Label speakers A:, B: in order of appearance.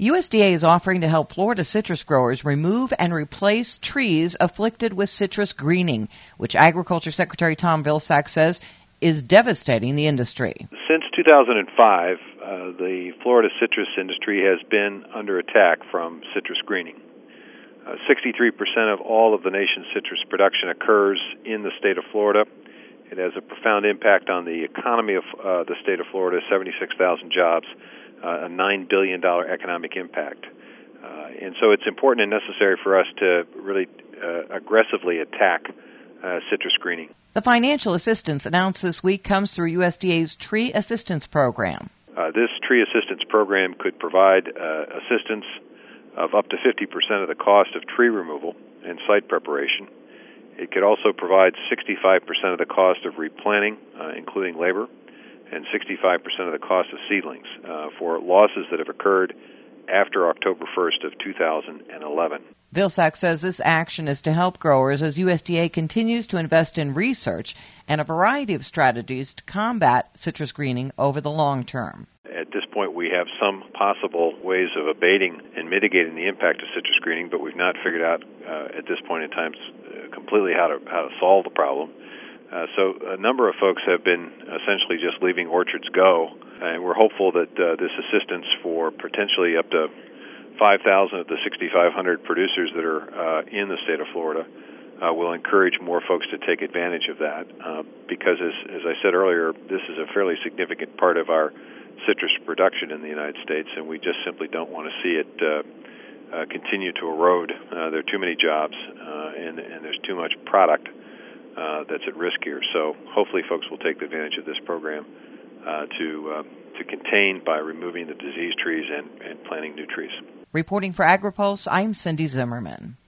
A: USDA is offering to help Florida citrus growers remove and replace trees afflicted with citrus greening, which Agriculture Secretary Tom Vilsack says is devastating the industry.
B: Since 2005, the Florida citrus industry has been under attack from citrus greening. 63% of all of the nation's citrus production occurs in the state of Florida. It has a profound impact on the economy of the state of Florida, 76,000 jobs, a $9 billion economic impact. And so it's important and necessary for us to really aggressively attack citrus greening.
A: The financial assistance announced this week comes through USDA's Tree Assistance Program.
B: This Tree Assistance Program could provide assistance of up to 50% of the cost of tree removal and site preparation. It could also provide 65% of the cost of replanting, including labor, and 65% of the cost of seedlings for losses that have occurred after October 1st of 2011.
A: Vilsack says this action is to help growers as USDA continues to invest in research and a variety of strategies to combat citrus greening over the long term.
B: At this point, we have some possible ways of abating and mitigating the impact of citrus greening, but we've not figured out at this point in time completely how to solve the problem. So a number of folks have been essentially just leaving orchards go, and we're hopeful that this assistance for potentially up to 5,000 of the 6,500 producers that are in the state of Florida will encourage more folks to take advantage of that because, as I said earlier, this is a fairly significant part of our citrus production in the United States, and we just simply don't want to see it continue to erode. There are too many jobs, and there's too much product that's at risk here. So hopefully folks will take advantage of this program to contain by removing the diseased trees and planting new trees.
A: Reporting for AgriPulse, I'm Cindy Zimmerman.